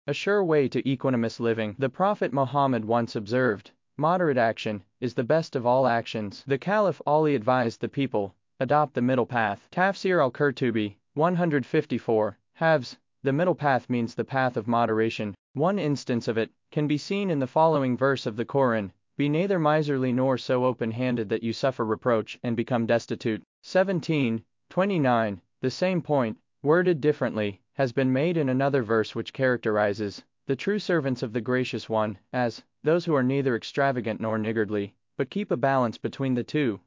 a sure way to equanimous living. The Prophet Muhammad once observed, "Moderate action is the best of all actions." The Caliph Ali advised the people, adopt the middle path. Tafsir al-Qurtubi, 154, Hafs, the middle path means the path of moderation. One instance of it can be seen in the following verse of the Quran, "Be neither miserly nor so open-handed that you suffer reproach and become destitute." 17:29. The same point, worded differently, has been made in another verse which characterizes the true servants of the Gracious One as those who are neither extravagant nor niggardly, but keep a balance between the two.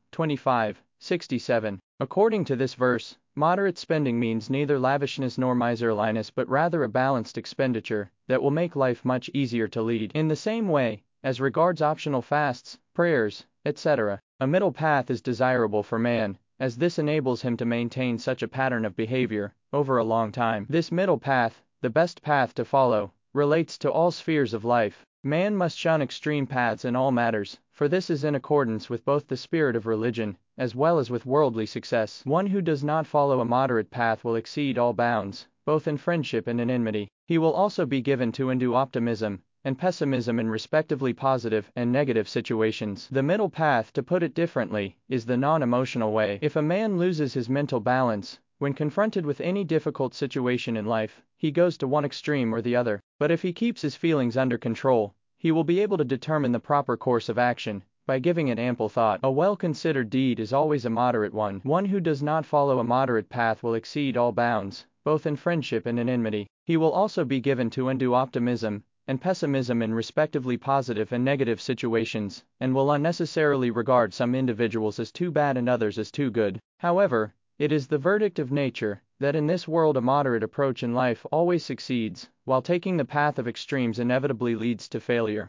25:67. According to this verse, moderate spending means neither lavishness nor miserliness but rather a balanced expenditure that will make life much easier to lead. In the same way, as regards optional fasts, prayers, etc., a middle path is desirable for man, as this enables him to maintain such a pattern of behavior over a long time. This middle path, the best path to follow, relates to all spheres of life. Man must shun extreme paths in all matters, for this is in accordance with both the spirit of religion as well as with worldly success. One who does not follow a moderate path will exceed all bounds, both in friendship and in enmity. He will also be given to undue optimism and pessimism in respectively positive and negative situations. The middle path, to put it differently, is the non-emotional way. If a man loses his mental balance when confronted with any difficult situation in life, he goes to one extreme or the other. But if he keeps his feelings under control, he will be able to determine the proper course of action by giving it ample thought. A well-considered deed is always a moderate one. One who does not follow a moderate path will exceed all bounds, both in friendship and in enmity. He will also be given to undue optimism and pessimism in respectively positive and negative situations, and will unnecessarily regard some individuals as too bad and others as too good. However, it is the verdict of nature that in this world a moderate approach in life always succeeds, while taking the path of extremes inevitably leads to failure.